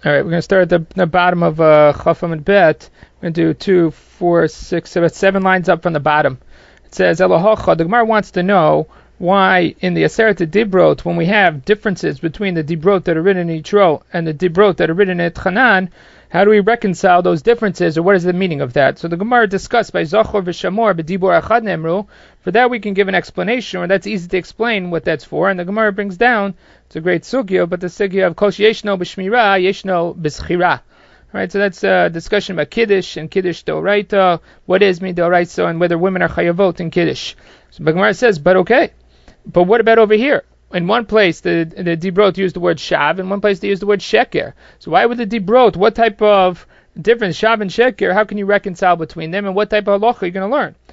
All right, we're going to start at the bottom of Chafam and Bet. We're going to do 2, 4, 6, about 7 lines up from the bottom. It says, Elohocha, the Gemara wants to know why in the Aseret Dibrot, when we have differences between the Dibrot that are written in Yitro and the Dibrot that are written in Chanan, how do we reconcile those differences, or what is the meaning of that? So the Gemara discussed by Zachor v'Shamor b'Dibor Achad Nemru. For that we can give an explanation, or that's easy to explain what that's for. And the Gemara brings down, it's a great sugya, but the sugya of Kosh Yeshno b'Shmira, Yeshno b'Schira. Right, so that's a discussion about Kiddush and Kiddush D'Oraita, what is Midoraisa, and whether women are chayavot in Kiddush. So the Gemara says, but okay, but what about over here? In one place, the Dibrot use the word Shav. In one place, they use the word Sheker. So why would the Dibrot, what type of difference, Shav and Sheker, how can you reconcile between them, and what type of halacha are you going to learn?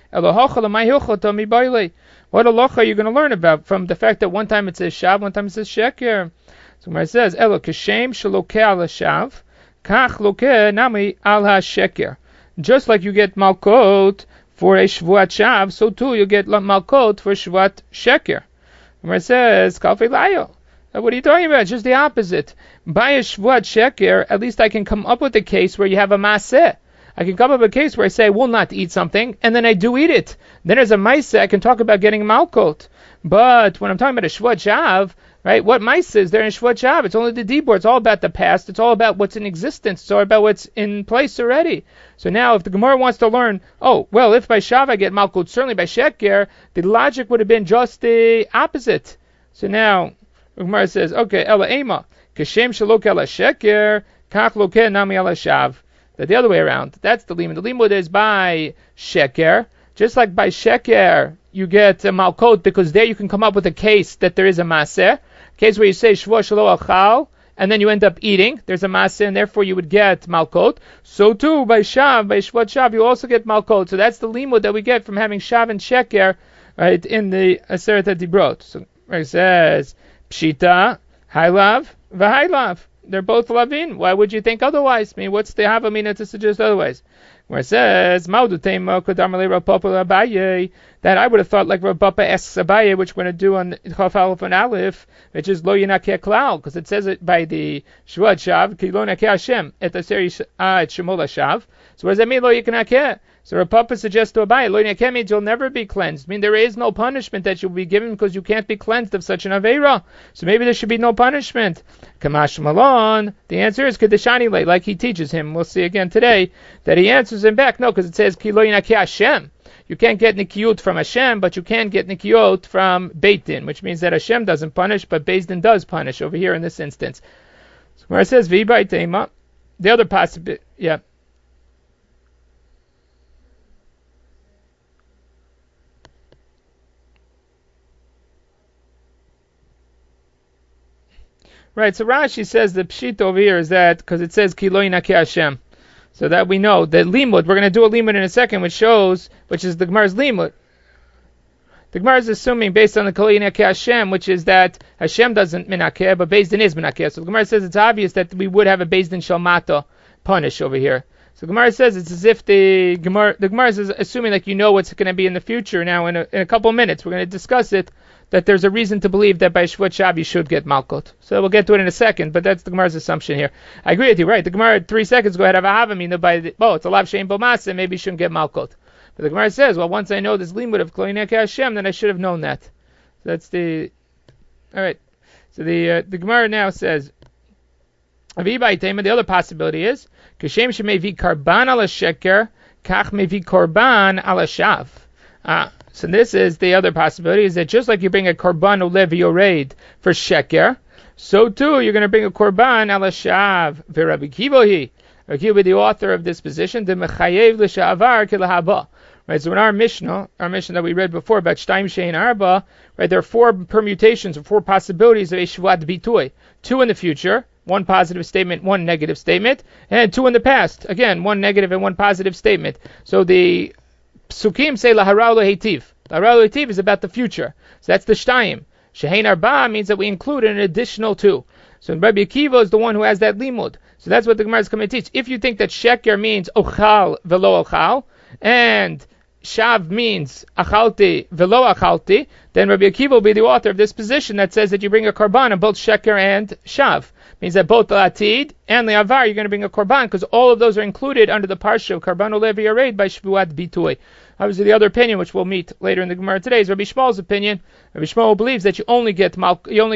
What halacha are you going to learn about from the fact that one time it says Shav, one time it says Sheker? So when it says, Elo kashem shalokeh al Shav, kach lokeh nami al ha-Sheker. Just like you get Malkot for a Shvuat Shav, so too you get Malkot for Shvuat Sheker. Where it says, Kalfei Layo. What are you talking about? It's just the opposite. By a Shvuat Sheker, at least I can come up with a case where you have a Maseh. I can come up with a case where I say I will not eat something, and then I do eat it. Then as a Maaseh, I can talk about getting Malkot. But when I'm talking about a Shvuat Shav, right, what Maaseh is there in Shvuat Shav? It's only the Dibur. It's all about the past. It's all about what's in existence. It's all about what's in place already. So now, if the Gemara wants to learn, oh, well, if by Shav I get Malkut, certainly by Sheker, the logic would have been just the opposite. So now, the Gemara says, okay, Ela Ema, Kashem Shalok Ela Sheker, Kach Lokeh Nami Ela Shav. That the other way around. That's the limud. The limud is by Sheker. Just like by Sheker, you get a Malkut, because there you can come up with a case that there is a Maser. Case where you say Shvo Shalo Achal, and then you end up eating. There's a Maser, and therefore you would get Malkot. So too, by Shav, by Shvat Shav, you also get Malkot. So that's the limud that we get from having Shav and Sheker, right, in the Aseret Dibrot. So it says, Pshita, Hailav, V'Hailav. They're both Lavin. Why would you think otherwise? I mean, what's the Havamina to suggest otherwise? Where it says, that I would have thought like Rav Papa asks Abaye, which we're going to do on Chaf Aleph and Aleph, which is Lo Yinakeh Klal, because it says it by the Shvuat Shav, Ki Lo Nakeh Hashem, et Aseri et Shemol Shav. So what does that mean, Lo Yinakeh? So Rav Papa suggests to Abaye, Lo Yinakeh means you'll never be cleansed. I mean, there is no punishment that you'll be given because you can't be cleansed of such an Aveira. So maybe there should be no punishment. Kamash Malon, the answer is Kedeshani Le, like he teaches him. We'll see again today that he answers him back. No, because it says Ki Lo Yinakeh Hashem. You can't get nikiyut from Hashem, but you can get nikiyut from Beit Din, which means that Hashem doesn't punish, but Beis Din does punish over here in this instance. So where it says V'Bai Tema, the other possibility, yeah. Right, so Rashi says the pshit over here is that because it says Ki Lo Yinakeh Hashem. So that we know that limud, we're going to do a limud in a second, which shows, which is the Gemara's limud. The Gemara is assuming based on the Kol Yinakeh Hashem, which is that Hashem doesn't minakeh, but Beis Din is minakeh. So the Gemara says it's obvious that we would have a Beis Din Shalmata punish over here. So the Gemara says it's as if the Gemara is assuming like you know what's going to be in the future. Now in a couple of minutes we're going to discuss it, that there's a reason to believe that by Shvat Shav you should get Malkot. So we'll get to it in a second, but that's the Gemara's assumption here. I agree with you, right? The Gemara 3 seconds ago had a Havamina by it's a Lav Shein Bomasa, maybe you shouldn't get Malkot. But the Gemara says, well, once I know this limud of Kol Yinakeh Hashem, then I should have known that. So that's the... Alright. So the Gemara now says, the other possibility is, Kashem shemevi karban ala sheker, kach mevi korban ala shav. So this is the other possibility, is that just like you bring a korban olev yored for sheker, so too you're going to bring a korban ala shav. V'Rabbi Kivohi, Rabbi Kiva, the author of this position, the mechayev l'shavar kilahaba. Right, so in our Mishnah that we read before about Shtaim Shein Arba, right, there are 4 permutations or 4 possibilities of a Shvat Bitoy. 2 in the future, 1 positive statement, 1 negative statement, and 2 in the past. Again, 1 negative and 1 positive statement. So the Psukim say Laharau Hetiv. Laharau Hetiv is about the future. So that's the Shtaim. Shein Arba means that we include an additional 2. So Rabbi Akiva is the one who has that limud. So that's what the Gemara is coming to teach. If you think that Sheker means Ochal velo Ochal, and shav means achalti velo achalti, then Rabbi Akiva will be the author of this position that says that you bring a korban on both sheker and shav. Means that both the atid and the avar you're going to bring a korban, because all of those are included under the parsha of korban olevi yared by shvuat bitui. Obviously, the other opinion, which we'll meet later in the Gemara today, is Rabbi Shmuel's opinion. Rabbi Shmuel believes that you only get for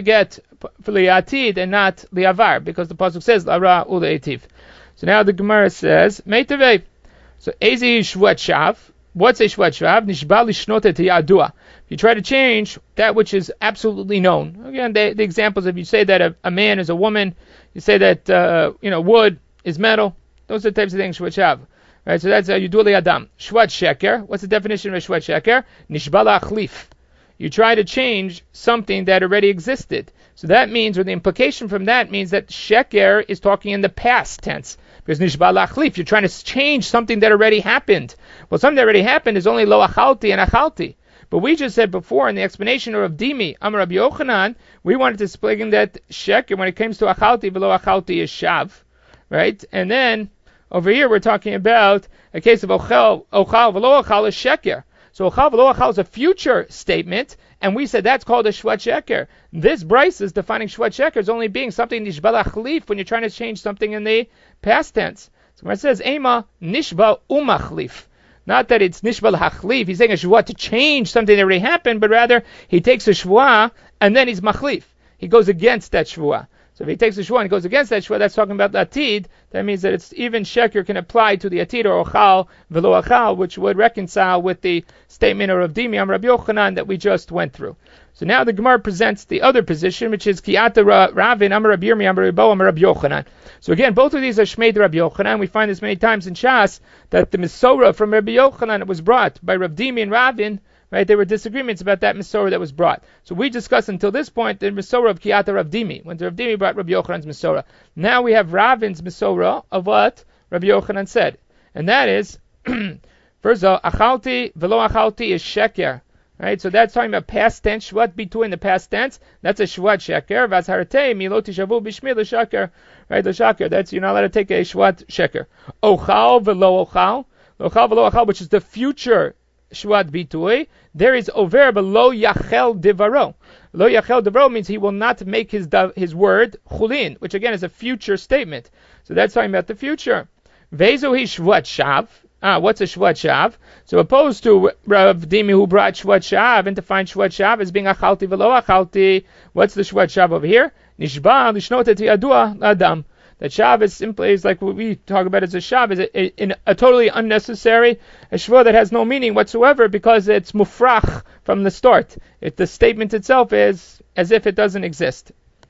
the atid and not the avar, because the pasuk says lara ule etiv. So now the Gemara says meitavei. So ezi shvuat shav. What's a shvuat shav? Nishba lishnot et yadua. You try to change that which is absolutely known. Again, the examples, if you say that a man is a woman, you say that wood is metal. Those are the types of things shvuat shav. Right, so that's you do adam. Shvuat sheker. What's the definition of a shvuat sheker? Nishba lachlif. You try to change something that already existed. So that means, or the implication from that means that sheker is talking in the past tense. Because nishba lachlif, you're trying to change something that already happened. Well, something that already happened is only lo achalti and achalti. But we just said before in the explanation of Dimi, Amar Rabbi Yochanan, we wanted to explain that sheker, when it comes to achalti, velo achalti is shav, right? And then over here we're talking about a case of ochal velo ochal is sheker. So ochal velo ochal is a future statement, and we said that's called a shvat sheker. This Bryce is defining shvat sheker as only being something nishba lachlif when you're trying to change something in the past tense. So when it says ema nishba umachlif. Not that it's nishba lachlif, he's saying a shvuah to change something that already happened, but rather he takes a shvuah and then he's machlif. He goes against that shvuah. So if he takes a shvuah and goes against that shvuah, that's talking about the atid. That means that it's even sheker can apply to the atid or ochal velo ochal, which would reconcile with the statement of Rav Dimi Amar Rabbi Yochanan that we just went through. So now the Gemara presents the other position, which is Kiyata Ravin Amar Rabbi Yirmi Amar Rabbi Bo Amar Rabbi Yochanan. So again, both of these are Shmeid Rabbi Yochanan. We find this many times in Shas that the Mesorah from Rabbi Yochanan was brought by Rav Dimi and Ravin. Right, there were disagreements about that Mesorah that was brought. So we discussed until this point the Mesorah of Kiyata Rav Dimi, when Rav Dimi brought Rabbi Yochanan's Mesorah. Now we have Ravin's Mesorah of what Rabbi Yochanan said, and that is first of all, achalti velo achalti is sheker. Right, so that's talking about past tense. Shvat bitu in the past tense. That's a shvat sheker. Vazhartei miloti shavu bishmi l'shaker. Right, the shaker. That's you're not allowed to take a shvat sheker. Ochal velo ochal, ochal velo ochal, which is the future shvat bitui. There is over lo yachel divaro. Lo yachel divaro means he will not make his word chulin, which again is a future statement. So that's talking about the future. Vezo hi shvat shav. What's a shvat shav? So opposed to Rav Dimi who brought shvat shav and defined shvat shav as being achalti velo achalti, what's the shvat shav over here? Nishba lishnot et yadua adam. That shav is simply is like what we talk about as a shav, is a totally unnecessary, a shva that has no meaning whatsoever because it's mufrach from the start. The statement itself is as if it doesn't exist.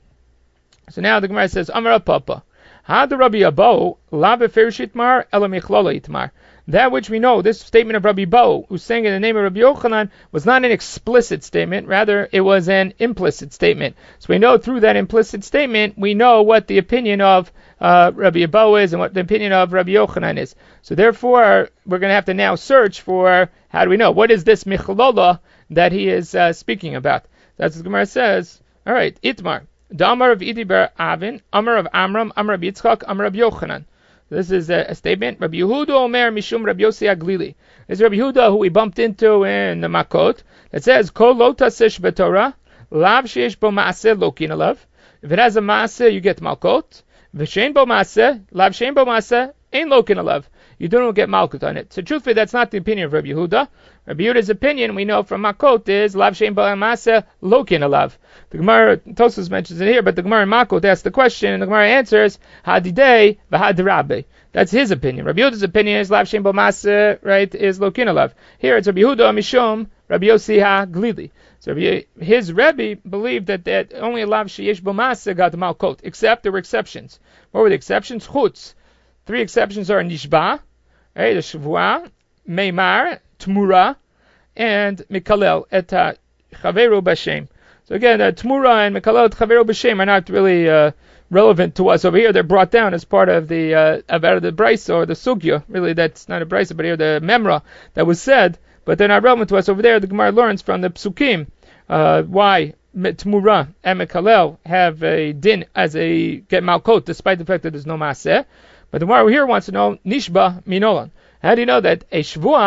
So now the Gemara says, Amar Papa, Had Rabbi Abo la beferish itmar ela michlala itmar. That which we know, this statement of Rabbi Bo, who's saying in the name of Rabbi Yochanan, was not an explicit statement, rather it was an implicit statement. So we know through that implicit statement, we know what the opinion of Rabbi Bo is and what the opinion of Rabbi Yochanan is. So therefore, we're going to have to now search for, how do we know, what is this michlala that he is speaking about? That's what the Gemara says. All right, Itmar. Damar of Idiber Avin, Amar of Amram, Amar of Yitzchak, Amar of Yochanan. This is a statement. Rabbi Yehuda Omer Mishum Rabbi Yossi Aglili. This is Rabbi Yehuda who we bumped into in the Makot. It says, Kol lo taseh betorah, lav sheyesh bo maaseh lokin alav. If it has a maaseh, you get Malkot. V'shein bo maaseh, lav shein bo maaseh, ein lokin alav. You don't get Malkut on it. So truthfully, that's not the opinion of Rabbi Yehuda. Rabbi Yehuda's opinion, we know from Makot, is Lav Shein Ba'al Maseh Lokin Alav. The Gemara, Tosfos mentions it here, but the Gemara in Makot asks the question, and the Gemara answers, Hadidei v'Hadirabbe. That's his opinion. Rabbi Yehuda's opinion is Lav Shein Ba'al Maseh, right, is Lokin Alav. Here it's Rabbi Yehuda Mishum Rabbi Yossi HaGlili. So his Rebbe believed that only Lav Sheyesh Ba'al Maseh got the Malkot, except there were exceptions. What were the exceptions? Chutz. 3 exceptions are Nishba, right, the Shavua, Meimar, Tmura, and Mikalel et Chaveru B'Shem. So again, Tmura and Mikalel et Chaveru B'Shem are not really relevant to us over here. They're brought down as part of the out of the Brisa or the Sugya. Really, that's not a Brisa, but here the Memra that was said, but they're not relevant to us over there. The Gemara learns from the Psukim why Tmura and Mikalel have a din as a get Malkot, despite the fact that there's no Maseh. But the Gemara here wants to know Nishba Minolan. How do you know that a Shvuah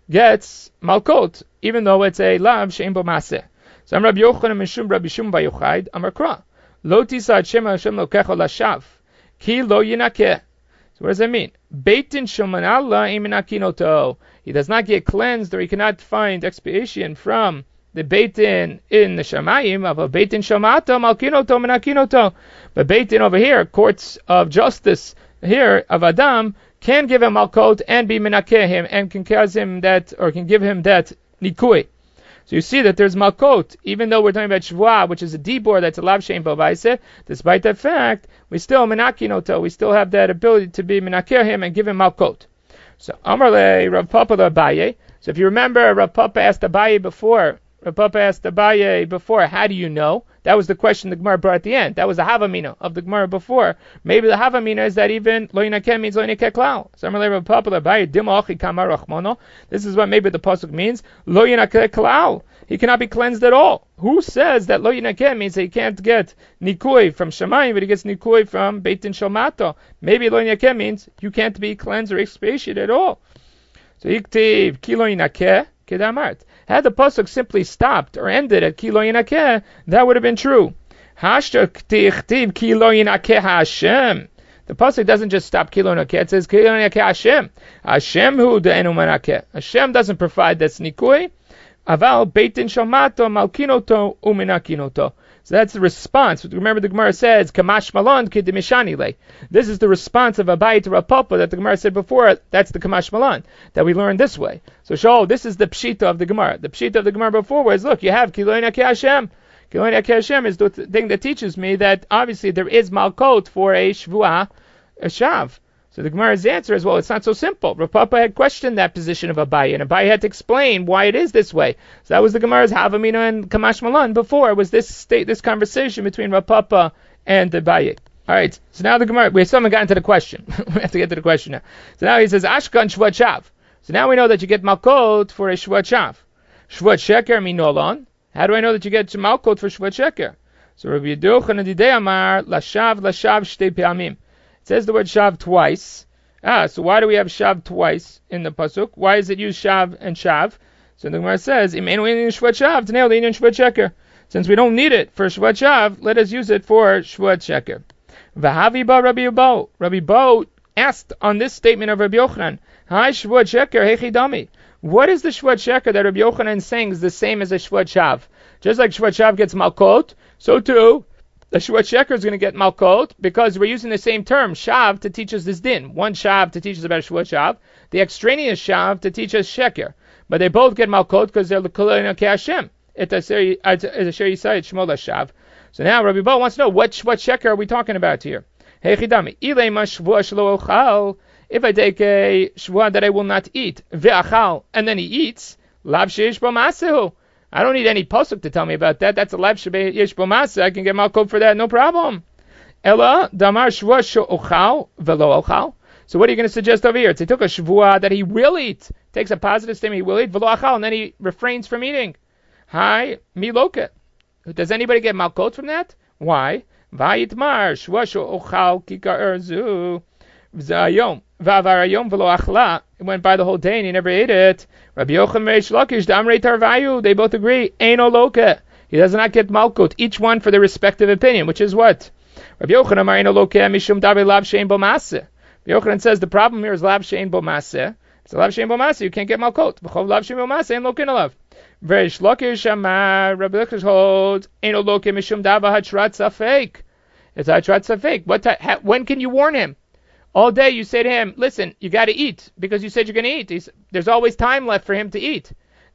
gets malkot, even though it's a lav she'en bo maseh. So I'm Rabbi Yochanan mishum Rabbi Shimon bar Yochai, Amar Kra, lo tisa ad Shem Hashem lokecha lashav, ki lo yinakeh. So what does that mean? Beitin shoman Allah iminakinoto. He does not get cleansed, or he cannot find expiation from the Beitin in the Shamayim of a Beitin Shomata Malkinoto Menakinoto. But Beitin over here, courts of justice here of Adam, can give him Malkot and be Menakeh him and can cause him that, or can give him that Nikui. So you see that there's Malkot, even though we're talking about Shvuah, which is a Dibor that's a Lav Shein Bo Vaiseh, despite that fact, we still Menakinoto, we still have that ability to be Menakeh him and give him Malkot. So Amar le Rav Papa le Abaye. So if you remember, Rav Papa asked Abaye before, how do you know? That was the question the Gemara brought at the end. That was the Havamina of the Gemara before. Maybe the Havamina is that even Lo Yinakeh means Lo Yinakeh Klal. So Amar le Rav Papa le Abaye, Dima Achi Kamar Rachmano. This is what maybe the pasuk means. Lo Yinakeh Klal. He cannot be cleansed at all. Who says that Lo Yinakeh means that he can't get Nikui from Shamayim, but he gets Nikui from Beitin Shomato? Maybe Lo Yinakeh means you can't be cleansed or expiated at all. So Iktiv Ki Lo Yinakeh Kedamart. Had the pasuk simply stopped or ended at Ki Lo Yinakeh, that would have been true. Hashtak Ki Lo Yinakeh Hashem. The pasuk doesn't just stop Ki Lo Yinakeh, it says Ki Lo Yinakeh Hashem. Hashem hu de'enu manakeh. Hashem doesn't provide that's nikui. Aval beitin shomato malkinoto uminakinoto. So that's the response. Remember the Gemara says, Kamash Malon kidimishani le. This is the response of Abaye to Rav Papa that the Gemara said before. That's the Kamash Malon that we learned this way. So show this is the pshita of the Gemara. The pshita of the Gemara before was, look, you have Ki Lo Yinakeh Hashem. Ki Lo Yinakeh Hashem is the thing that teaches me that obviously there is malkot for a shvuah, a shav. So the Gemara's answer is, well, it's not so simple. Rav Papa had questioned that position of Abaye, and Abaye had to explain why it is this way. So that was the Gemara's Havamina and Kamash Malan before, was this conversation between Rav Papa and Abaye. All right, so now the Gemara, we still haven't gotten to the question. We have to get to the question now. So now he says, Ashkan Shvuat Shav. So now we know that you get Malkot for a Shvuat Shav. Shvuat Sheker Minolon. How do I know that you get Malkot for Shvuat Sheker? So Rabbi Yeduchan Adidei Amar, Lashav Shtei Pe'amim. Says the word shav twice. So why do we have shav twice in the pasuk? Why is it used shav and shav? So the Gemara says, since we don't need it for shvat shav, let us use it for shvat sheker. V'havi ba Rabbi Bo. Rabbi Bo asked on this statement of Rabbi Yochanan, Hi shvat sheker hechidami. What is the shvat sheker that Rabbi Yochanan is saying is the same as a shvat shav? Just like shvat shav gets malkot, so too the Shvuat Sheker is going to get Malkot, because we're using the same term, Shav, to teach us this din. One Shav to teach us about Shvuat Shav, the extraneous Shav to teach us Sheker. But they both get Malkot because they're L'Kolei Nakeh Hashem. It's a Asher Yisai, it's Shmol Shav. So now Rabbi Bo wants to know, what Shvuat Sheker are we talking about here? Hey Chidami, Ilei ma Shvuah shelo ochal, if I take a Shvuah that I will not eat, ve'achal, and then he eats, Lav sheish bo masehu. I don't need any pasuk to tell me about that. That's a lav shebei yesh bo maseh. I can get malkot for that, no problem. Ella damar shvuah she'ochal velo ochal. So what are you going to suggest over here? It's he took a shvuah that he will eat, takes a positive statement, he will eat velo ochal, and then he refrains from eating. Hi miloket. Does anybody get malkot from that? Why? Vayitmar shvuah she'ochal kikar erzu v'zayom v'avarayom velo achla. It went by the whole day and he never ate it. Rabbi Yochanan Reish Lakish, Damrei Tarvayu, they both agree, Eino Loke. He does not get Malkut, each one for their respective opinion, which is what? Rabbi Yochanan Amar Eino Loke, Mishum Dabe Lav Shein Bo Maseh. Rabbi Yochanan says the problem here is Lav Shein Bo Maseh. It's a Lav Shein Bo Maseh, you can't get Malkut. V'chov Lav Shein Bo Maseh, Ein Loke Nalav. Reish Lakish Amar, Rabbi Lakish holds, Eino Loke Mishum Dabe Hatrat Safek. It's Hatrat Safek. When can you warn him? All day you say to him, listen, you got to eat, because you said you're going to eat. There's always time left for him to eat.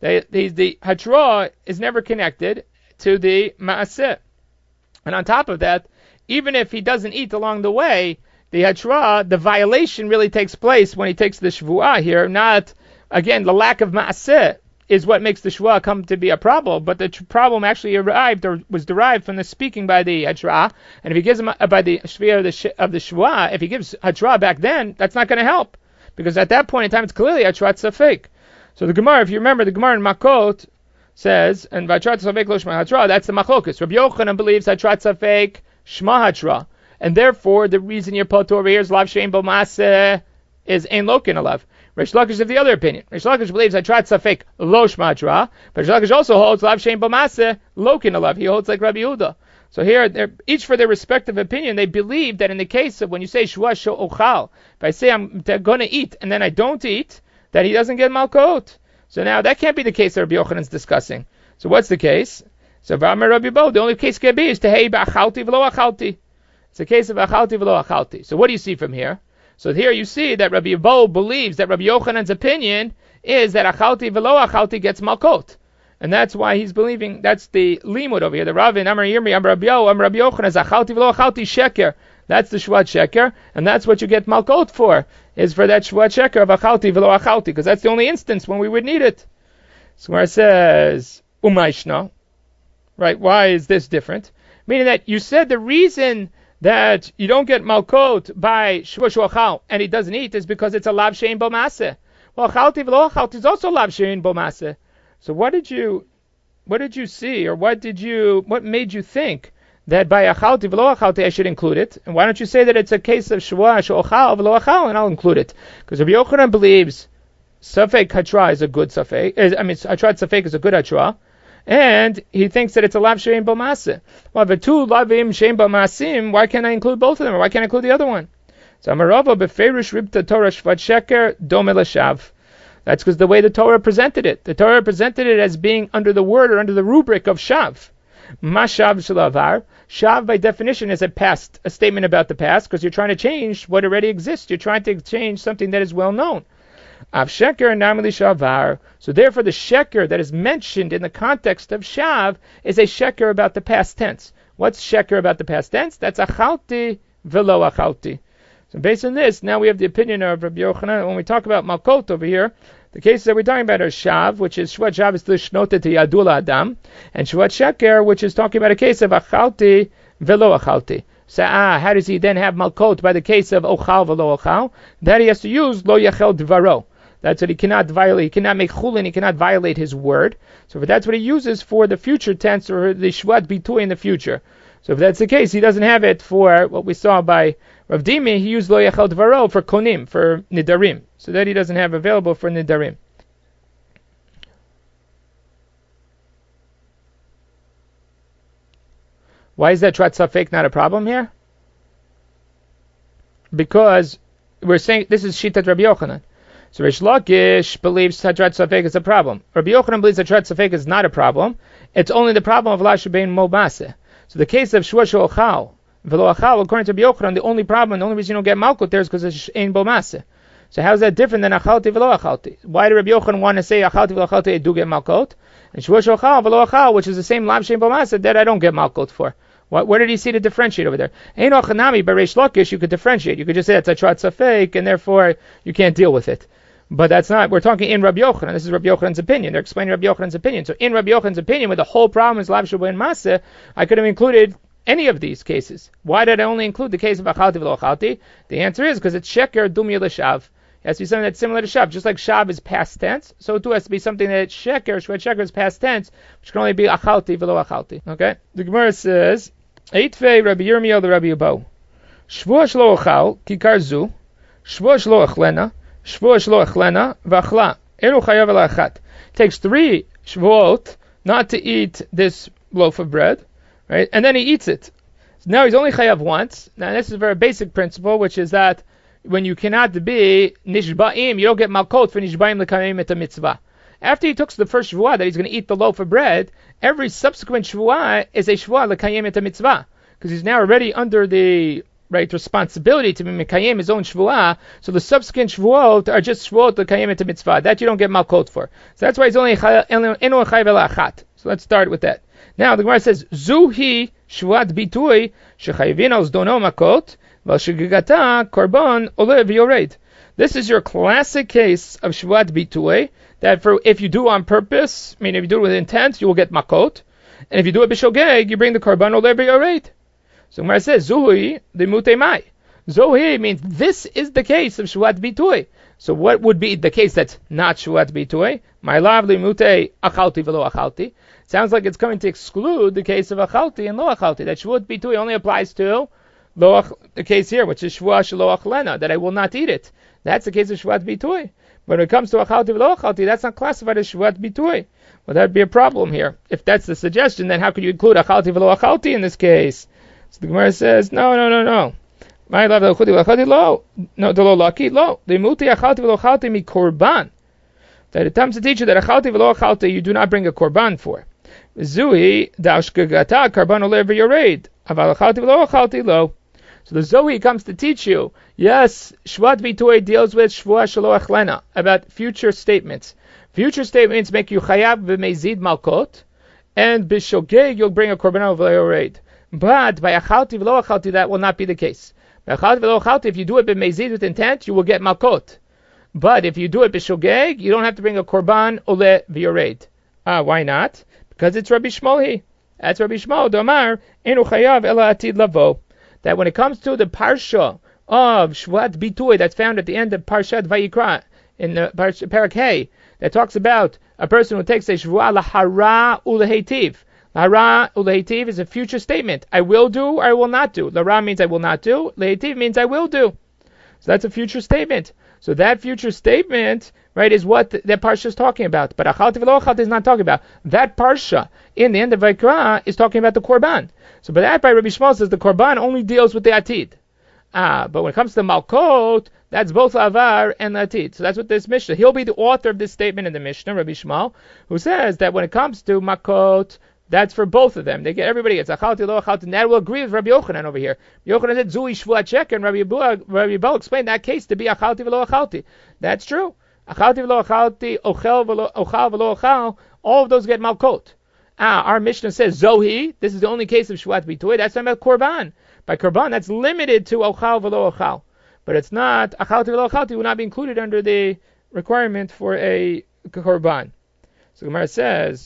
The hatra is never connected to the ma'aseh. And on top of that, even if he doesn't eat along the way, the hatra, the violation really takes place when he takes the shvuah here, not, again, the lack of ma'aseh is what makes the shvuah come to be a problem, but the problem actually arrived or was derived from the speaking by the hatra, and if he gives him by the shvuah of the shvuah, if he gives hatra back then, that's not going to help, because at that point in time it's clearly hatrat safek. So the Gemara, if you remember, the Gemara in Makot says, and hatrat safek lo shma hatra, that's the machlokus. Rabbi Yochanan believes hatrat safek shma hatra, and therefore the reason you're put over here is lav shein bo maseh is ein lokin alav. Rish Lakish is of the other opinion. Rish Lakish believes Atrat Safek lo Shma Tra, but Rish Lakish also holds Lav Shein B'Maseh lo Kin Alav. He holds like Rabbi Yehuda. So here, they're each for their respective opinion, they believe that in the case of when you say Shua She'ochal, if I say I'm going to eat and then I don't eat, that he doesn't get Malkot. So now that can't be the case that Rabbi Yochanan's discussing. So what's the case? So V'amar Rabbi Bo, the only case can be is Tehei B'achalti V'lo Achalti. It's a case of Achalti V'lo Achalti. So what do you see from here? So here you see that Rabbi Bo believes that Rabbi Yochanan's opinion is that Achalti V'lo Achalti gets Malkot. And that's why he's believing, that's the limud over here. The Ravin, Amar Yirmi, Amar Rabbi Yo, Amar Rabbi Yochanan, is Achalti V'lo Achalti Sheker. That's the Shvat Sheker, and that's what you get Malkot for, is for that Shvat Sheker of Achalti V'lo Achalti, because that's the only instance when we would need it. So where it says, Umayshna, right, why is this different? Meaning that you said the reason that you don't get Malkot by Shua Shuachal, and he doesn't eat, is because it's a Lav Shein Bo Maseh. Well, Achalti V'lo Achalti is also Lav Shein Bo Maseh. So what did you see, or what made you think that by Achalti V'lo Achalti I should include it? And why don't you say that it's a case of Shua Shuachal V'lo Achal, and I'll include it? Because Rabbi Yochanan believes Safek Hatra is a good Safek, Atrat Safek is a good Hatra, and he thinks that it's a Lav Shein Bo Maseh. Well, the two Lavim Shein Bo Masim, why can't I include both of them, or why can't I include the other one? So Amarava Beferish Ribta Torah Shvat Sheker Dome Lashav. That's because the way the Torah presented it. The Torah presented it as being under the word or under the rubric of Shav. Ma Shav Shalavar. Shav by definition is a statement about the past, because you're trying to change what already exists. You're trying to change something that is well known. Av Sheker Namili Shavar. So therefore the Sheker that is mentioned in the context of Shav is a Sheker about the past tense. What's Sheker about the past tense? That's Achalti V'lo Achalti. So based on this, now we have the opinion of Rabbi Yochanan. When we talk about Malkot over here, the cases that we're talking about are Shav, which is Shvat Shav is the Shnote to Yadul Adam, and Shvat Sheker, which is talking about a case of Achalti V'lo Achalti. So how does he then have Malkot by the case of Ochal V'lo Ochal? That he has to use Lo Yachel Dvaro. That's what he cannot violate. He cannot make chulin. He cannot violate his word. So that's what he uses for the future tense or the Shvat Bitui in the future. So if that's the case, he doesn't have it for what we saw by Rav Dimi. He used Lo Yachel Dvaro for Konim, for Nidarim. So that he doesn't have available for Nidarim. Why is that Trat Safek not a problem here? Because we're saying this is Shitat Rabbi Yochanan. So Rish Lakish believes Trat Safek is a problem. Rabbi Yochanan believes that Trat Safek is not a problem. It's only the problem of La Shebein Mo Maseh. So the case of Shua She'ochal V'lo Achal, according to Rabbi Yochanan, the only reason you don't get Malkut there is because it's Ein Bo Maseh. So how is that different than Achalti V'lo Achalti? Why did Rabbi Yochanan want to say Achalti V'lo Achalti I do get Malkut? And Shua She'ochal V'lo Achal, which is the same Lav Shein Bo Maseh, that I don't get Malkut for. Where did he see to differentiate over there? Ein Ochanami, by Reish Lakish, you could differentiate. You could just say it's a Trat Safek, and therefore you can't deal with it. But that's not, we're talking in Rabbi Yochanan. This is Rabbi Yochanan's opinion. They're explaining Rabbi Yochanan's opinion. So in Rabbi Yochanan's opinion, where the whole problem is Lav Shein Maseh, I could have included any of these cases. Why did I only include the case of Achalti V'lo Achalti? The answer is because it's Sheker Dumya L'Shav. It has to be something that's similar to Shav. Just like Shav is past tense, so it too has to be something that Sheker, Shvat Sheker is past tense, which can only be Achalti V'lo Achalti. Okay? The Gemara says, Eitvei Rabbi Yirmiyah the Rabbi Yabo. Shvua Shlo Ochal, Kikar Zu, Shvua Shlo Achlena, Shvua Shlo Achlena, V'achla. Eru Chayav Elachat. Takes 3 Shvuot not to eat this loaf of bread, right? And then he eats it. So now he's only chayav once. Now this is a very basic principle, which is that when you cannot be nishba'im, you don't get malkot for nishba'im l'kayim et mitzvah. After he took the first shvuah that he's going to eat the loaf of bread, every subsequent shvuah is a shvuah l'kayim et mitzvah, because he's now already under the responsibility to be mekayim his own shvuah. So the subsequent shvuot are just shvuot l'kayim et mitzvah that you don't get malkot for. So that's why he's only eno chayav elachat. So let's start with that. Now the Gemara says, Zuhi shvuat bitui shechayvin al zdono makot val shegigata korban olev yored. This is your classic case of shvuat bitui, that for if you do on purpose, I mean if you do it with intent, you will get makot, and if you do it b'shogeg, you bring the korban olev yored. So the Gemara says, Zuhi limutei mai. Zuhi means this is the case of shvuat bitui. So what would be the case that's not shvuat bitui? My lav limutei achalti v'lo achalti. Sounds like it's going to exclude the case of achalti and lo achalti. That shvuat bitui only applies to the case here, which is shvuah shelo achlena, that I will not eat it. That's the case of shvuat bitui. When it comes to achalti v'lo achalti, that's not classified as shvuat bitui. Well, that'd be a problem here. If that's the suggestion, then how could you include achalti v'lo achalti in this case? So the Gemara says, no. My love achalti v'lo achalti lo. No, the lo laki lo. The muti achalti v'lo achalti mi korban. That it comes to teach you that achalti v'lo achalti you do not bring a korban for. Zui da'ashkagata korban olev yored. Aval achalti v'lo achalti lo. So the Zohi comes to teach you, yes, Shvat Bituay deals with Shvua Shaloach Lena, about future statements. Future statements make you Chayav v'mezid malkot, and b'shogeg you'll bring a korban v'le'oreid. But by achalti v'lo achalti that will not be the case. By achalti v'lo achalti, if you do it b'mezid with intent, you will get malkot. But if you do it b'shogeg, you don't have to bring a korban ole v'yoreid. Why not? Because it's Rabbi Shmuel. That's Rabbi Shmuel. Domar enu chayav ela atid lavo. That when it comes to the parsha of Shvat Bituy that's found at the end of Parshat Vayikra in the Parak Hey, that talks about a person who takes a Shvuah lahara ulehetiv. Lahara ulehetiv is a future statement. I will do or I will not do. Lahara means I will not do. Lehetiv means I will do. So that's a future statement. So that future statement, right, is what that parsha is talking about. But achalti v'lo achalti is not talking about. That parsha in the end of Vayikra is talking about the korban. So by that, by Rabbi Shmuel says the korban only deals with the atid. But when it comes to malkot, that's both avar and atid. So that's what this Mishnah. He'll be the author of this statement in the Mishnah, Rabbi Shmuel, who says that when it comes to malkot, that's for both of them. Everybody gets achalti lo achalti, and that will agree with Rabbi Yochanan over here. Rabbi Yochanan said zui shvuat shek, and Rabbi Yabal explained that case to be achalti v'lo achalti. That's true. Achalti v'lo achalti, ochal v'lo ochal, all of those get malkot. Our Mishnah says Zohi. This is the only case of Shvat Bituy. That's talking about Korban. By Korban, that's limited to Ochal v'lo Ochal. But it's not, Achalti v'lo Ochalti will not be included under the requirement for a Korban. So Gemara says,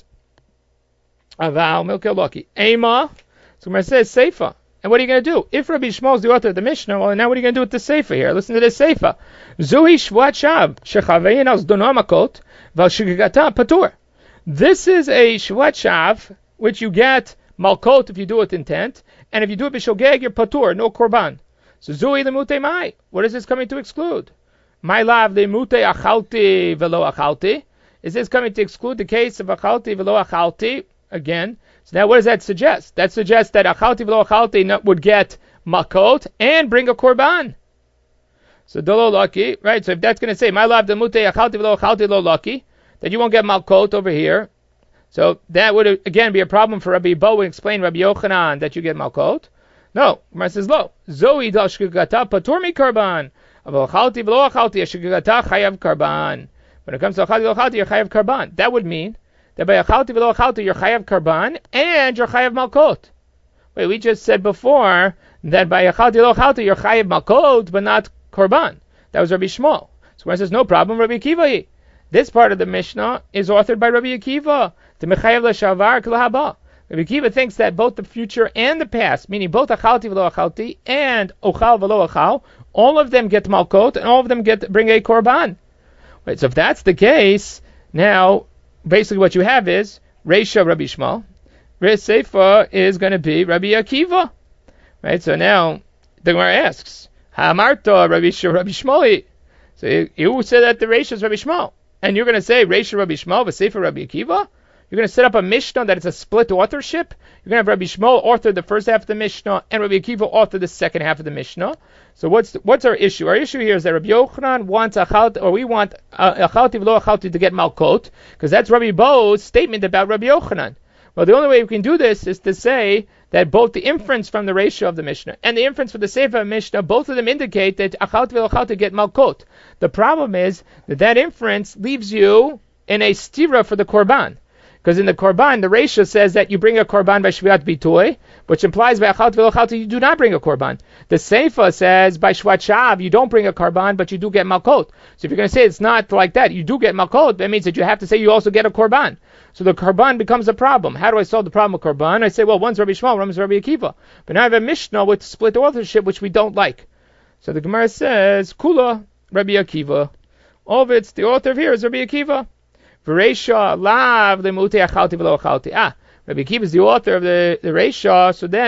Aval Milkel Loki. Ema. So Gemara says, Seifa. And what are you going to do? If Rabbi Shmuel is the author of the Mishnah, well, now what are you going to do with the Seifa here? Listen to this Seifa. Zohi Shvat Shav. Shechavein al Zdonamakot. Val Shigagata Patur. This is a Shvat Shav, which you get malkot if you do it with intent, and if you do it b'shogeg, you're patur, no korban. So zui lemute mai. What is this coming to exclude? My lav lemute achalti velo achalti. Is this coming to exclude the case of achalti velo achalti again? So now what does that suggest? That suggests that achalti velo achalti would get malkot and bring a korban. So dolo lucky, right? So if that's going to say my lav lemute achalti velo achalti lo lucky, that you won't get malkot over here. So that would again be a problem for Rabbi Bo and explain Rabbi Yochanan that you get malkot. No, Gemara says lo. Zoe dal shkigata patur mi karban. Aval achalti v'lo achalti shkigata chayav karban. When it comes to achalti v'lo achalti, you're chayav karban. That would mean that by achalti v'lo achalti you're chayav karban and you're chayav malkot. Wait, we just said before that by achalti v'lo achalti you're chayav malkot but not korban. That was Rabbi Shmuel. So Gemara says no problem, Rabbi Akiva. This part of the Mishnah is authored by Rabbi Akiva. The Mechayev l'shavar k'lahaba. Rabbi Akiva thinks that both the future and the past, meaning both achalti v'lo achalti and ochal v'lo ochal, all of them get malkot and all of them bring a korban. Right, so if that's the case, now basically what you have is Reisha Rabbi Shmuel, Seifa is going to be Rabbi Akiva. Right, so now the Gemara asks, Ha'amarta Rabbi Shmuel. So you said that the Reisha is Rabbi Shmuel. And you're going to say Reisha Rabbi Shmuel v'Sefer Rabbi Akiva? You're going to set up a Mishnah that it's a split authorship? You're going to have Rabbi Shmuel author the first half of the Mishnah and Rabbi Akiva author the second half of the Mishnah. So what's our issue? Our issue here is that Rabbi Yochanan wants achalti, or we want achalti v'lo achalti to get malkot, because that's Rabbi Bo's statement about Rabbi Yochanan. Well, the only way we can do this is to say that both the inference from the ratio of the Mishnah and the inference for the Sefer Mishnah, both of them indicate that achalti v'lo achalti get malkot. The problem is that inference leaves you in a stira for the korban. Because in the korban, the ratio says that you bring a korban by shviat bitoy, which implies by achalti v'lo achalti you do not bring a korban. The Seifa says by shvat shav you don't bring a korban, but you do get malkot. So if you're going to say it's not like that, you do get malkot, that means that you have to say you also get a korban. So the korban becomes a problem. How do I solve the problem with korban? I say, well, one's Rabbi Shmuel, one's Rabbi Akiva. But now I have a Mishnah with split authorship, which we don't like. So the Gemara says, Kula, Rabbi Akiva. All of it's, the author of here is Rabbi Akiva. V'reisha lav lemute achalti v'lo achalti. Rabbi Akiva is the author of the Reisha, so then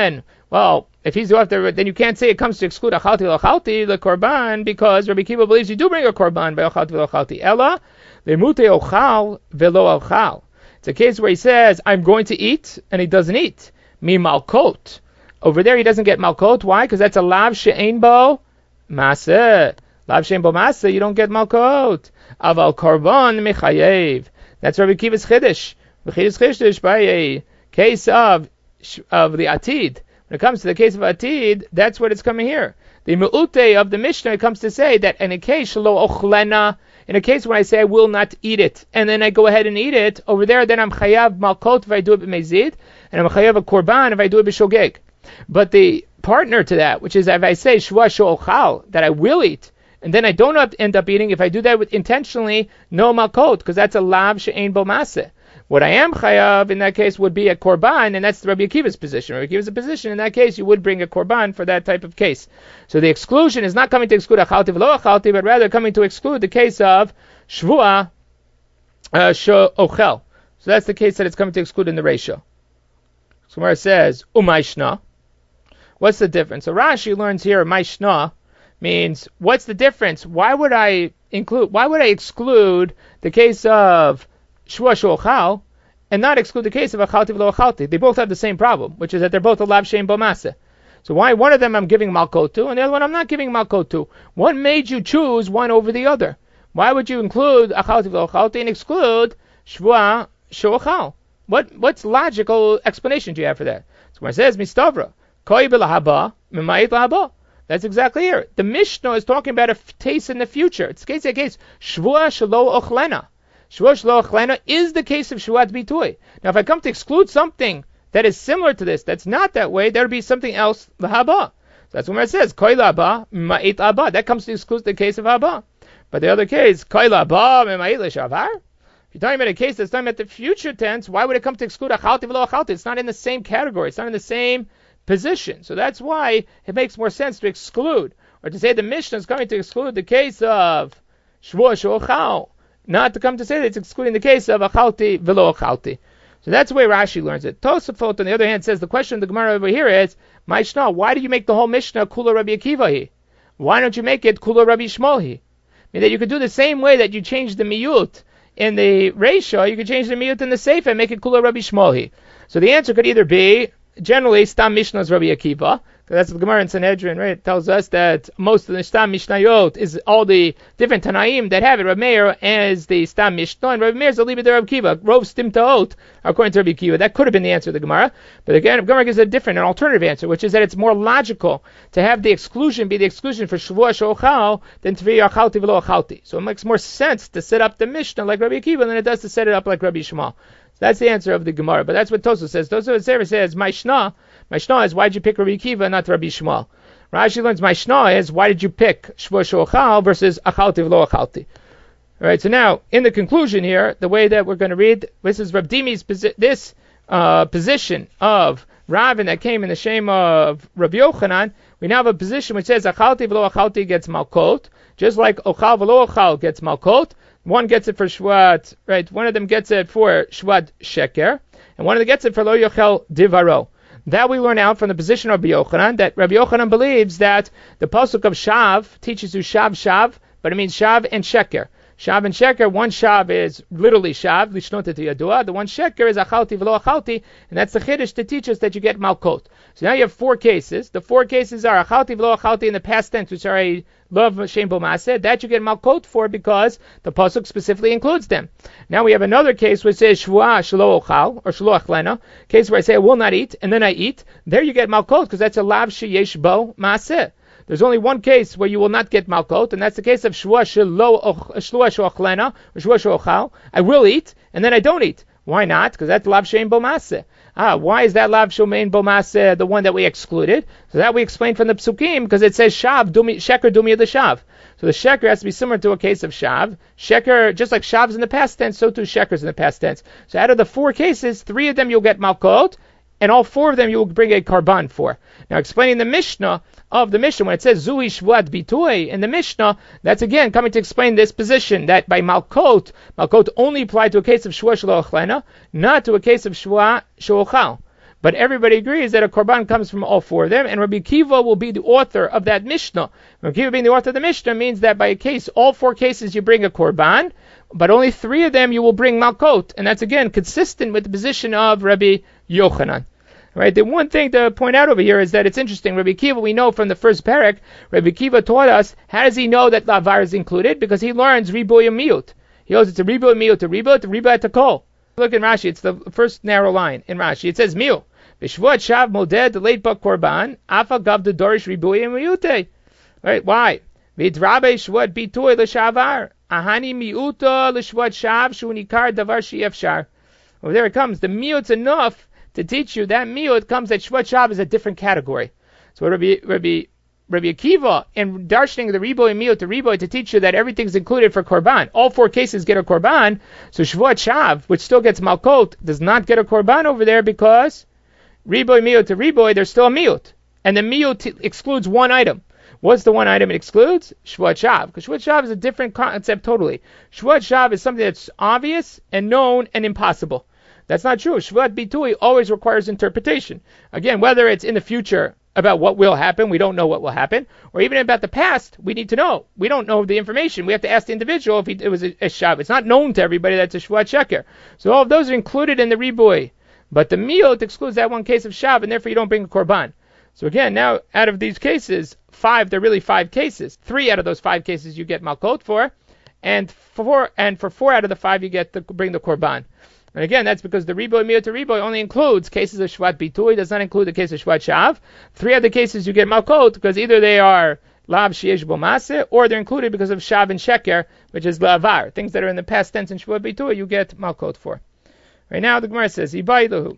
Well, if he's off there, then you can't say it comes to exclude achalti l'ochalti the korban, because Rabbi Akiva believes you do bring a korban by achalti l'ochalti. Ella lemute ochal velo ochal. It's a case where he says I'm going to eat and he doesn't eat. Mi malkot. Over there he doesn't get malkot. Why? Because that's a lav she'ein bo maseh. Lav she'ein bo maseh. You don't get malkot. Aval korban mechayev. That's Rabbi Akiva's chiddush. Chiddush by a case of the atid. When it comes to the case of atid, that's what it's coming here. The me'ute of the Mishnah comes to say that in a case shelo ochlena, in a case when I say I will not eat it, and then I go ahead and eat it, over there then I'm chayav malkot if I do it b'mezid, and I'm chayav a korban if I do it b'shogeg. But the partner to that, which is if I say shua she'ochal, that I will eat, and then I don't end up eating, if I do that with intentionally, no malkot, because that's a lav she'ein bo maseh. What I am chayav in that case would be a korban, and that's Rabbi Akiva's position. Rabbi Akiva's position in that case, you would bring a korban for that type of case. So the exclusion is not coming to exclude achalti v'lo achalti, but rather coming to exclude the case of shvua she'ochel. So that's the case that it's coming to exclude in the ratio. So where it says umayshna, what's the difference? So Rashi learns here mayshna means what's the difference? Why would I exclude the case of shvua she'ochal and not exclude the case of achalti v'lo achalti? They both have the same problem, which is that they're both a lav she'ein bo maseh. So why one of them I'm giving malkot to, and the other one I'm not giving malkot to? What made you choose one over the other? Why would you include achalti v'lo achalti and exclude shvua she'ochal? What's logical explanation do you have for that? So when it says mistavra koi b'lahaba mimayit lahaba, that's exactly here. The Mishnah is talking about a case in the future. It's case shvua shelo ochlena. Shvua shelo ochlena is the case of shvuat bitui. Now, if I come to exclude something that is similar to this, that's not that way, there would be something else, lahaba. So that's when it says koi lahaba mimayit lahaba. That comes to exclude the case of haba. But the other case, koi lahaba mimayit leshavar. If you're talking about a case that's talking about the future tense, why would it come to exclude achalti v'lo achalti? It's not in the same category. It's not in the same position. So that's why it makes more sense to exclude, or to say the Mishnah is coming to exclude the case of shvua she'ochal, not to come to say that it's excluding the case of achalti v'lo achalti. So that's the way Rashi learns it. Tosafot, on the other hand, says the question of the Gemara over here is, Maishna, why do you make the whole Mishnah Kula Rabbi Akiva? Why don't you make it Kula Rabbi Shmuel? I mean, that you could do the same way that you change the miyut in the ratio, you could change the miyut in the sefer and make it Kula Rabbi Shmuel. So the answer could either be, generally, Stam Mishnah is Rabbi Akiva. That's the Gemara in Sanhedrin, right? It tells us that most of the Stam Mishnayot is all the different Tanaim that have it. Rabbi Meir is the Stam Mishnah, and Rabbi Meir is the Liba de Rabbi Akiva. Rov Stim Ta'ot, according to Rabbi Akiva. That could have been the answer of the Gemara. But again, Gemara gives an alternative answer, which is that it's more logical to have the exclusion be the exclusion for Shavua Shochal than to be Achalti V'lo Achalti. So it makes more sense to set up the Mishnah like Rabbi Akiva than it does to set it up like Rabbi Shmuel. That's the answer of the Gemara, but that's what Tosfos says. Tosfos says, Maishna is, why did you pick Rabbi Akiva, not Rabbi Shmuel? Rashi learns, Maishna is, why did you pick Shvua Shochal versus Achalti V'lo Achalti? Alright, so now, in the conclusion here, the way that we're going to read, this is Rav Dimi's position of Rav, and that came in the shame of Rabbi Yochanan. We now have a position which says, Achalti V'lo Achalti gets Malkot, just like Ochal V'lo Ochal gets Malkot. One gets it for Shvat, right? One of them gets it for Shvat Sheker, and one of them gets it for Lo Yochel Divaro. That we learn out from the position of Rabbi Yochanan, that Rabbi Yochanan believes that the pasuk of Shav teaches you Shav, but it means Shav and Sheker. Shav and Sheker, one Shav is literally Shav, Lishnot Yadua. The one Sheker is Achalti V'lo Achalti, and that's the Chiddush to teach us that you get Malkot. So now you have four cases. The four cases are Achalti V'lo Achalti in the past tense, which are a Love Shem Bo Maseh. That you get Malkot for because the pasuk specifically includes them. Now we have another case which says Shvua Shelo Ochal, or Shelo Achlena, case where I say I will not eat, and then I eat. There you get Malkot, because that's a Lav Sheyesh Bo Maseh. There's only one case where you will not get Malkot, and that's the case of Shvua She'ochlena, or Shvua She'ochal. I will eat, and then I don't eat. Why not? Because that's Lav Shein Bo Maseh. Why is that Lav Shein Bo Maseh the one that we excluded? So that we explained from the Psukim, because it says Shav, Sheker Dumi the Shav. So the Sheker has to be similar to a case of Shav. Sheker, just like Shav's in the past tense, so too Sheker's in the past tense. So out of the four cases, three of them you'll get Malkot, and all four of them you will bring a Karban for. Now explaining the Mishnah of the Mishnah, when it says Zui Shvuat Bitui in the Mishnah, that's again coming to explain this position, that by Malkot only applied to a case of Shvua Shelo Achlena, not to a case of Shvua She'ochal. But everybody agrees that a korban comes from all 4 of them, and Rabbi Akiva will be the author of that Mishnah. Rabbi Akiva being the author of the Mishnah means that by a case, all 4 cases you bring a korban, but only 3 of them you will bring malkot, and that's again consistent with the position of Rabbi Yochanan. Right? The one thing to point out over here is that it's interesting. Rabbi Akiva, we know from the first parak, Rabbi Akiva taught us, how does he know that lavar is included? Because he learns riboy and miut. He knows it's a riboy miut, a riboy at the kol. Look in Rashi, it's the first narrow line in Rashi. It says miu. B'shvuat shav moded leit ba korban, afa gav the dorish riboy and miute. Right? Why? V'drabe shvuat bitoy l'shavar. Ahani miuta l'shvuat shav shu nikar davar she'efshar. Well, there it comes. The miut's enough to teach you that miut comes that Shvat Shav is a different category. So Rabbi Akiva in darshaning the riboy and miut, the riboy to teach you that everything's included for korban. All 4 cases get a korban. So Shvat Shav, which still gets malkot, does not get a korban over there because riboy miut to riboy, there's still a miut, and the miut excludes one item. What's the one item it excludes? Shvat Shav, because Shvat Shav is a different concept totally. Shvat Shav is something that's obvious and known and impossible. That's not true. Shvat Bitui always requires interpretation. Again, whether it's in the future about what will happen, we don't know what will happen, or even about the past, we need to know. We don't know the information. We have to ask the individual if it was a Shav. It's not known to everybody that's a Shvat Sheker. So all of those are included in the Riboy. But the miut excludes that one case of Shav, and therefore you don't bring a korban. So again, now out of these cases, 5, they're really 5 cases. 3 out of those 5 cases you get malkot for, and for 4 out of the 5 you get to bring the korban. And again, that's because the riboy miut to riboy only includes cases of shvat bitui, does not include the case of shvat shav. 3 other cases you get malkot because either they are lav sheyesh bo maseh, or they're included because of shav and sheker, which is lavar, things that are in the past tense in shvat bitui you get malkot for. Right now the Gemara says ibayluhu.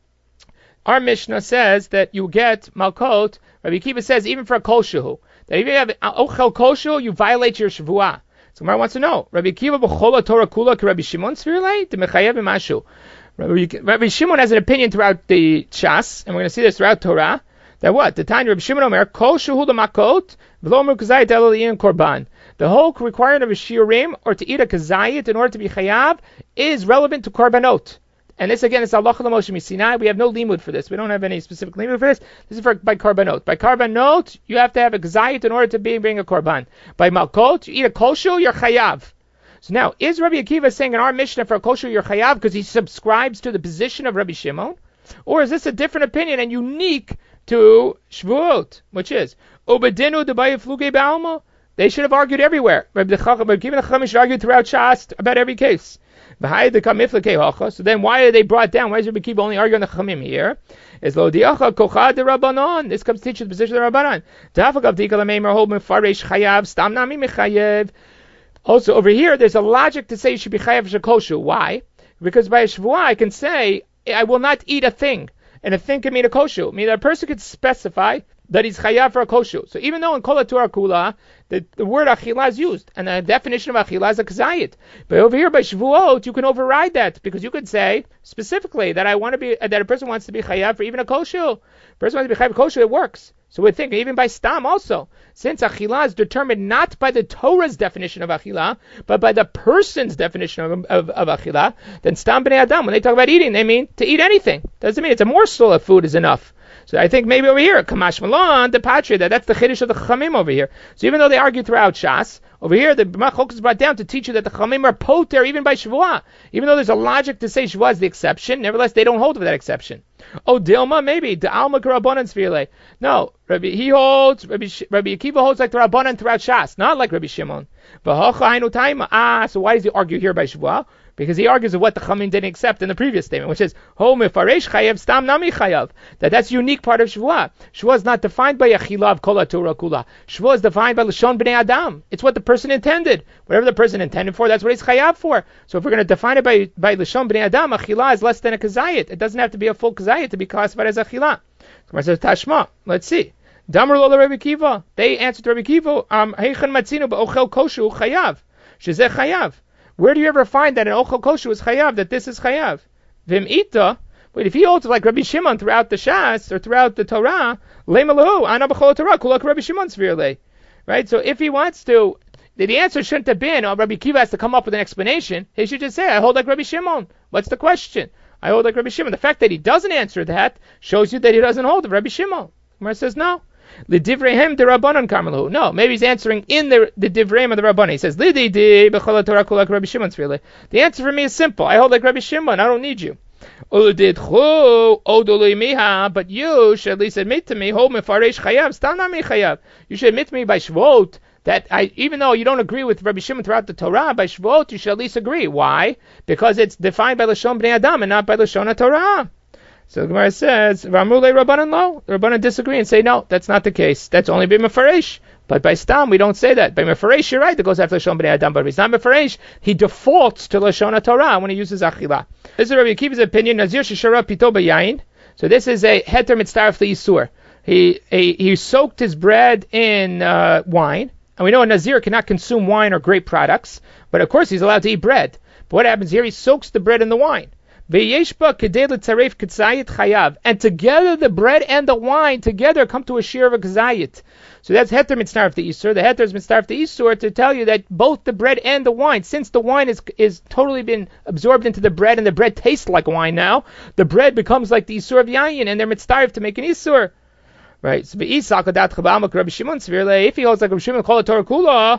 Our Mishnah says that you get malkot. Rabbi Akiva says even for a kol shehu, that if you have ochel kol shehu, you violate your shvuah. So Gemara wants to know, Rabbi Akiva b'chol Torah kula Rabbi Shimon svirlei t'mechayev b'mashu. Rabbi Shimon has an opinion throughout the Shas, and we're going to see this throughout Torah, that what? The time Rabbi Shimon Omer, kol shehu l'makot v'lo omer kazayit elo li'in korban. The whole requirement of a shiurim, or to eat a kazayit in order to be chayav, is relevant to korbanot. And this again is halacha l'Moshe Sinai. We have no limud for this. We don't have any specific limud for this. This is by korbanot. By korbanot, you have to have a gzayit in order to bring a korban. By malkot, you eat a kolshu, you're chayav. So now, is Rabbi Akiva saying in our Mishnah for a kolshu you're chayav because he subscribes to the position of Rabbi Shimon? Or is this a different opinion and unique to Shvuot, which is Obedinu debayi fluge ba'alma? They should have argued everywhere. Rabbi Akiva and the Chachamim should argue throughout Shas about every case. So then why are they brought down? Why does Rabbi Akiva only argue on the Chachamim here? Is lo diacha kocha de Rabbanon. This comes to teach the position of the Rabbanon. Also over here, there's a logic to say you should be chayav shekoshu. Why? Because by a shvuah I can say I will not eat a thing, and a thing can mean a koshu. Meaning a person could specify that he's chayav for a koshu. So even though in kol Torah kula the word achila is used, and the definition of achila is a kazayit, but over here by shvuot you can override that because you could say specifically that that a person wants to be chayav for even a koshu. A person wants to be chayav for koshu, it works. So we think even by stam also, since achila is determined not by the Torah's definition of achila, but by the person's definition of achila, then stam b'nei adam, when they talk about eating, they mean to eat anything. Doesn't mean it's a morsel of food is enough. So I think maybe over here, Kamash Malon, the Patria, that's the Chiddush of the Chachamim over here. So even though they argue throughout Shas, over here the Machok is brought down to teach you that the Chachamim are poter even by Shavuah. Even though there's a logic to say Shavuah is the exception, nevertheless they don't hold with that exception. Oh, Dilma, maybe. The Alma Karabanan Svirle. No, Rabbi Akiva holds like the Rabbanan throughout Shas, not like Rabbi Shimon. So why does he argue here by Shavuah? Because he argues of what the Chachamim didn't accept in the previous statement, which is Ho Mefaresh Chayav Stam Nami Chayav. That's unique part of Shavuah. Shavuah is not defined by Achila of Kol HaTorah Kula. Shavuah is defined by Lashon Bnei Adam. It's what the person intended. Whatever the person intended for, that's what he's Chayav for. So if we're going to define it by Lashon Bnei Adam, Achila is less than a Kazayit. It doesn't have to be a full Kazayit to be classified as Achila. So it says Tashma. Let's see. Damar Lola Rabbi Akiva. They answered Rabbi Akiva, Heichan Matzinu B'Ochel Koshu Chayav. Shezeh Chayav. Where do you ever find that an ochel kosher is chayav, that this is chayav? Vim ita, but if he holds like Rabbi Shimon throughout the Shas, or throughout the Torah, leimalahu, ana b'chol Torah, kulak Rabbi Shimon svirle. Right? So if he wants to, the answer shouldn't have been, Rabbi Akiva has to come up with an explanation. He should just say, I hold like Rabbi Shimon. What's the question? I hold like Rabbi Shimon. The fact that he doesn't answer that shows you that he doesn't hold of Rabbi Shimon. Gemara says no. L'divreihem derabanan karmelu. No, maybe he's answering in the divreim of the Rabbanan. He says, Lidi di b'chol Torah kol like Rabbi Shimon tzvile. The answer for me is simple. I hold like Rabbi Shimon. I don't need you. But you should at least admit to me, hold mefaresh chayav, stanami chayav. You should admit to me by Shvot that even though you don't agree with Rabbi Shimon throughout the Torah, by Shvot you should at least agree. Why? Because it's defined by Lashon Bnei Adam and not by Lashon HaTorah. So the Gemara says, V'amrulei Rabbanan lo. The Rabbanan disagree and say, no, that's not the case. That's only by Mefaresh. But by Stam, we don't say that. By Mefaresh, you're right, it goes after Lashon Bnei Adam. But if it's not Mefaresh, he defaults to Lashon HaTorah when he uses Achilah. This is Rabbi Akiva's opinion. Nazir sheshara pito b'yayin. So this is a heter mitzaref l'isur. He soaked his bread in wine. And we know a Nazir cannot consume wine or grape products. But of course, he's allowed to eat bread. But what happens here? He soaks the bread in the wine. And together the bread and the wine together come to a share of a kazayit. So that's heter mitzaref the isur. The heter is mitzaref the isur to tell you that both the bread and the wine, since the wine is totally been absorbed into the bread and the bread tastes like wine now, the bread becomes like the isur of yayin and they're mitzaref to make an isur. Right. So if he holds like Rabbi Shimon, call it Torah kula,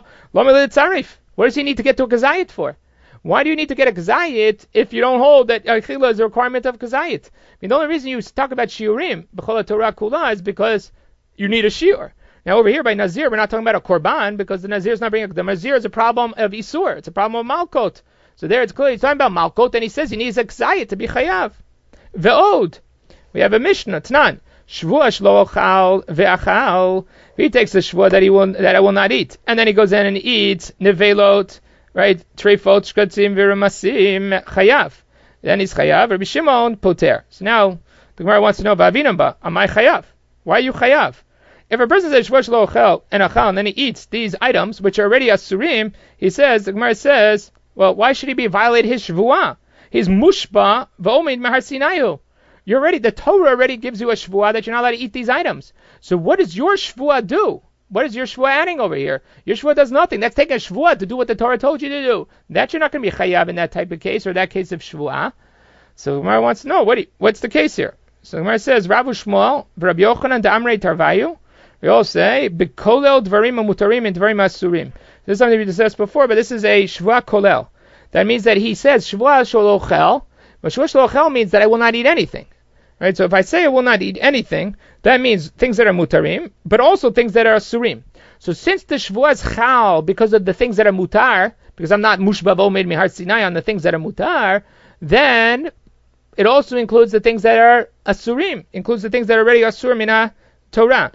what does he need to get to a kazayit for? Why do you need to get a kazayit if you don't hold that Achilah is a requirement of kazayit? I mean, the only reason you talk about shiurim, b'chol Torah kula, is because you need a shiur. Now over here by Nazir, we're not talking about a korban because the Nazir is not bringing the Nazir is a problem of isur. It's a problem of malkot. So there it's clear he's talking about malkot, and he says he needs a kazayit to be chayav. Ve'od, we have a Mishnah, Tnan. Shvua shlo ochal ve'achal. He takes the shvua that I will not eat, and then he goes in and eats nevelot. Right, treifot, shkatzim, viramasim, chayav. Then he's chayav. Rabbi Shimon poter. So now the Gemara wants to know, va'avinamba, am I chayav? Why are you chayav? If a person says shvosh lo ochel and achal, and then he eats these items which are already asurim, the Gemara says, well, why should he be violated his shvuah? He's mushba v'omid mahar sinayu. The Torah already gives you a shvuah that you're not allowed to eat these items. So what does your shvuah do? What is your shvuah adding over here? Your shvuah does nothing. That's taking a shvuah to do what the Torah told you to do. That you're not going to be chayav in that type of case or that case of shvuah. So Gemara wants to know what's the case here. So Gemara says Rav Shmuel, Rabbi Yochanan Da'amrei Tarvayu. We all say bekolel dvarim mutarim and dvarim asurim. This is something we discussed before, but this is a shvuah kolel. That means that he says shvuah sholochel, but shvuah sholochel means that I will not eat anything. Right, so if I say I will not eat anything, that means things that are mutarim, but also things that are asurim. So since the shvuah is chal because of the things that are mutar, because I'm not mushba v'omed mihar sinai on the things that are mutar, then it also includes the things that are asurim, includes the things that are already asur mina Torah.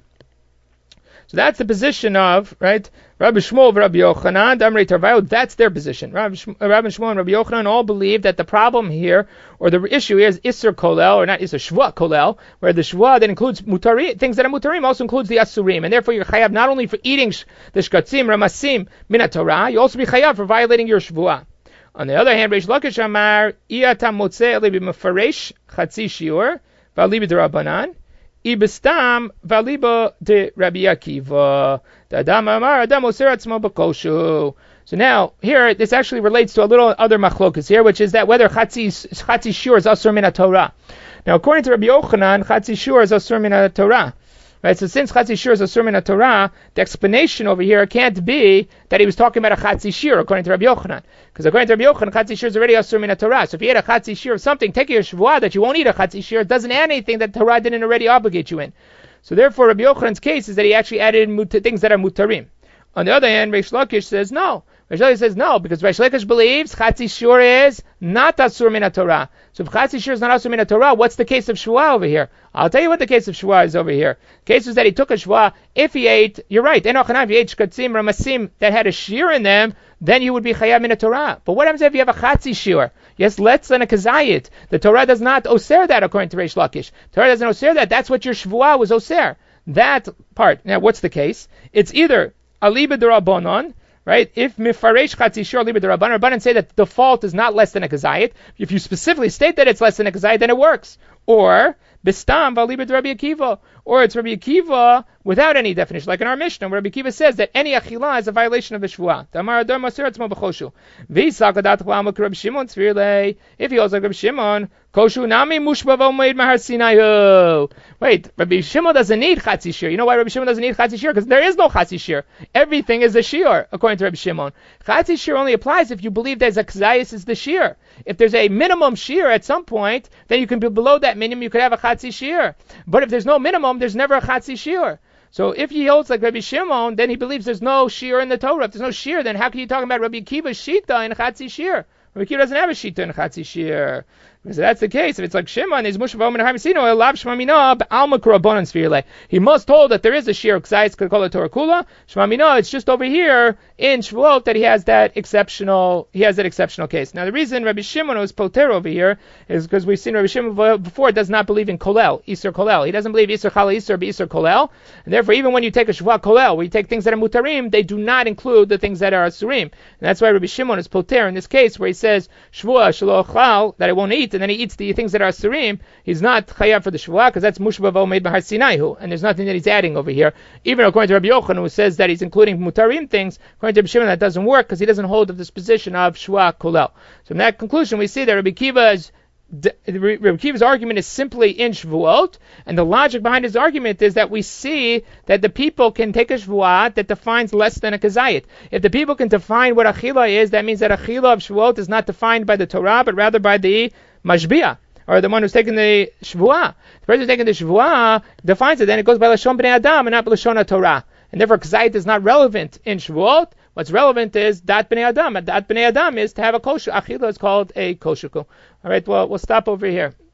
So that's the position of, right, Rabbi Shmuel, Rabbi Yochanan, Damrei Tarvayu, that's their position. Rabbi Shmuel and Rabbi Yochanan all believe that the problem here, or the issue here is Isser Kolel, or not Isser Shvuah Kolel, where the Shvuah that includes mutari, things that are mutarim also includes the Asurim, and therefore you're chayav not only for eating the Shkatzim, Ramasim, Mina Torah, you also be chayav for violating your Shvuah. On the other hand, Reish Lakish Amar, Iyatam Motzeh Lebi Mefaresh, Chatzi Shiur, Valibi D'Rabbanan, Ibistam valiba de Rabbi Akiva. Adam amar Adam oser atzmo b'koshu. So now here this actually relates to a little other machlokas here, which is that whether chatzi shiur is asur min Torah. Now according to Rabbi Yochanan, chatzi shiur is asur min Torah. Right, so since Chatzi Shir is a Surah in Torah, the explanation over here can't be that he was talking about a Chatzi Shir, according to Rabbi Yochanan. Because according to Rabbi Yochanan, Chatzi Shir is already a Surah in Torah. So if you had a Chatzi Shir of something, take your Shvuah that you won't eat a Chatzi Shir, it doesn't add anything that Torah didn't already obligate you in. So therefore, Rabbi Yochanan's case is that he actually added in things that are mutarim. On the other hand, Reish Lakish says no. Reish Lakish says no, because Reish Lakish believes Chatzi Shir is not Asur Min Torah. So if Chatzi Shir is not Asur Min Torah, what's the case of Shvuah over here? I'll tell you what the case of Shvuah is over here. The case is that he took a Shvuah. If he ate, you're right, if he ate Shkatzim, Ramasim that had a Shir in them, then you would be Chayav Min Torah. But what happens if you have a Chatzi Shir? Yes, let's and a Kazayit. The Torah does not oser that according to Reish Lakish. Torah doesn't oser that. That's what your Shvuah was oser. That part. Now, what's the case? It's either Aliba D'Rabbanan, right? If Mifaresh Chatzi Shir Aliba D'Rabbanan, Rabbanan say that the default is not less than a Kazayit. If you specifically state that it's less than a Kazayit, then it works. Or Bistam V'Aliba D'Rabbi Akiva. or it's Rabbi Akiva without any definition, like in our Mishnah, where Rabbi Akiva says that any achila is a violation of the Shvuah. If he holds like Rabbi Shimon, Koshu nami mushba v'omeid mahar Sinai. Wait, Rabbi Shimon doesn't need Chatzi Shir. You know why Rabbi Shimon doesn't need Chatzi Shir? Because there is no Chatzi Shir. Everything is a Shir, according to Rabbi Shimon. Chatzi Shir only applies if you believe there's a Kzayis is the Shir. If there's a minimum Shir at some point, then you can be below that minimum, you could have a Chatzi Shir. But if there's no minimum, there's never a Chatzi Shir. So if he holds like Rabbi Shimon, then he believes there's no Shir in the Torah. If there's no Shir, then how can you talk about Rabbi Akiva's Shita in Chatzi Shir? Rabbi Akiva doesn't have a Shita in Chatzi Shir. So that's the case. If it's like Shimon, is Mushav Omen Havisino, Elav Shmamina, Alma Kurabonan Sfirle. He must hold that there is a Shir Ksais Kol Torah Kula. Shmamina, it's just over here in Shvuot that he has that exceptional case. Now the reason Rabbi Shimon was Poter over here is because we've seen Rabbi Shimon before does not believe in Kolel, Isur Kolel. He doesn't believe Isur Chala Isur be Isur Kolel. And therefore, even when you take a Shvuah Kolel, where you take things that are Mutarim, they do not include the things that are Asurim. And that's why Rabbi Shimon is Poter in this case, where he says Shvuah Shelo Chal, that I won't eat, and then he eats the things that are Asurim. He's not Chayav for the Shvuah, because that's Mushba V'Omeid B'Har Sinaihu, and there's nothing that he's adding over here. Even according to Rabbi Yochanan, who says that he's including Mutarim things, according to Rabbi Shimon, that doesn't work, because he doesn't hold of this position of Shvuah Kolel. So in that conclusion, we see that Rabbi Akiva's argument is simply in Shvuot, and the logic behind his argument is that we see that the people can take a Shvuah that defines less than a Kazayit. If the people can define what Achila is, that means that Achila of Shvuot is not defined by the Torah, but rather by the Mashbiah, or the one who's taking the Shvuah. The person who's taking the Shvuah defines it, then it goes by Lashon Bnei Adam and not by Lashon HaTorah. And therefore Kazayit is not relevant in Shvuot. What's relevant is Dat Bnei Adam, and Dat Bnei Adam is to have a kosher. Achila is called a kosher. All right, well, we'll stop over here.